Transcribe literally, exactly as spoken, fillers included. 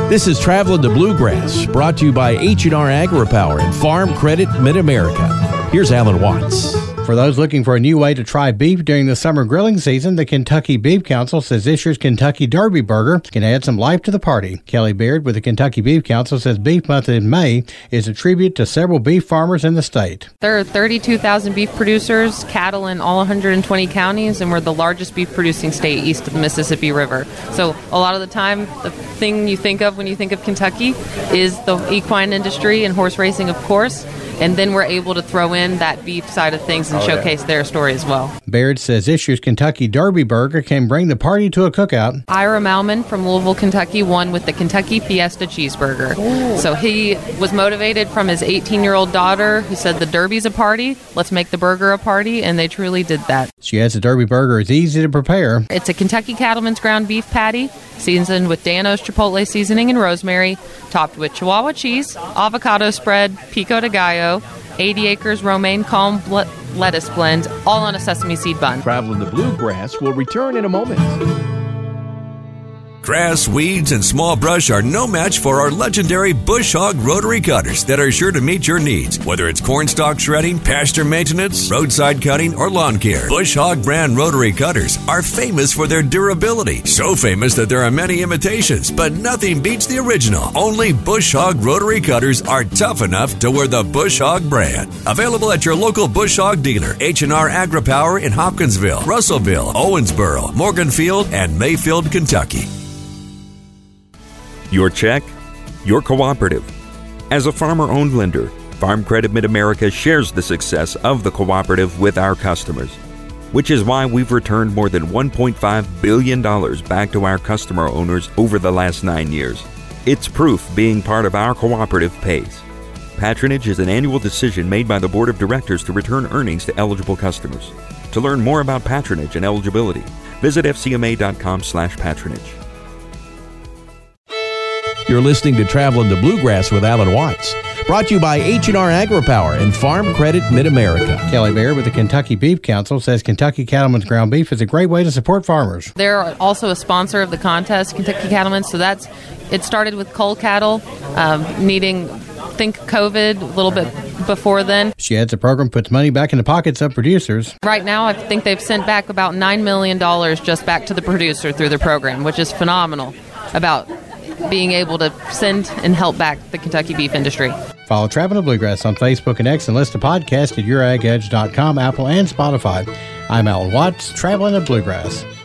This is Traveling the Bluegrass, brought to you by H and R AgriPower and Farm Credit Mid-America. Here's Alan Watts. For those looking for a new way to try beef during the summer grilling season, the Kentucky Beef Council says this year's Kentucky Derby Burger can add some life to the party. Kelly Baird with the Kentucky Beef Council says Beef Month in May is a tribute to several beef farmers in the state. There are thirty-two thousand beef producers, cattle in all one hundred twenty counties, and we're the largest beef producing state east of the Mississippi River. So a lot of the time, the thing you think of when you think of Kentucky is the equine industry and horse racing, of course. And then we're able to throw in that beef side of things and oh, showcase yeah. their story as well. Baird says this year's Kentucky Derby Burger can bring the party to a cookout. Ira Malman from Louisville, Kentucky won with the Kentucky Fiesta Cheeseburger. Ooh. So he was motivated from his eighteen-year-old daughter who said the Derby's a party, let's make the burger a party, and they truly did that. She adds the Derby Burger is easy to prepare. It's a Kentucky Cattleman's ground beef patty, seasoned with Dano's Chipotle seasoning and rosemary, topped with Chihuahua cheese, avocado spread, pico de gallo, eighty acres romaine calm ble- lettuce blend, all on a sesame seed bun. Traveling the Bluegrass will return in a moment. Grass, weeds, and small brush are no match for our legendary Bush Hog rotary cutters that are sure to meet your needs. Whether it's cornstalk shredding, pasture maintenance, roadside cutting, or lawn care, Bush Hog brand rotary cutters are famous for their durability. So famous that there are many imitations, but nothing beats the original. Only Bush Hog rotary cutters are tough enough to wear the Bush Hog brand. Available at your local Bush Hog dealer, H and R AgriPower in Hopkinsville, Russellville, Owensboro, Morganfield, and Mayfield, Kentucky. Your check, your cooperative. As a farmer-owned lender, Farm Credit Mid-America shares the success of the cooperative with our customers, which is why we've returned more than one point five billion dollars back to our customer owners over the last nine years. It's proof being part of our cooperative pays. Patronage is an annual decision made by the Board of Directors to return earnings to eligible customers. To learn more about patronage and eligibility, visit f c m a dot com slash patronage. You're listening to Traveling the Bluegrass with Alan Watts, brought to you by H and R AgriPower and Farm Credit Mid-America. Kelly Baird with the Kentucky Beef Council says Kentucky Cattleman's ground beef is a great way to support farmers. They're also a sponsor of the contest, Kentucky Cattleman's, so that's it started with cull cattle um, needing, think COVID, a little bit before then. She adds the program puts money back in the pockets of producers. Right now, I think they've sent back about nine million dollars just back to the producer through the program, which is phenomenal about being able to send and help back the Kentucky beef industry. Follow Traveling the Bluegrass on Facebook and X and listen to podcasts at your ag edge dot com, Apple, and Spotify. I'm Alan Watts, Traveling the Bluegrass.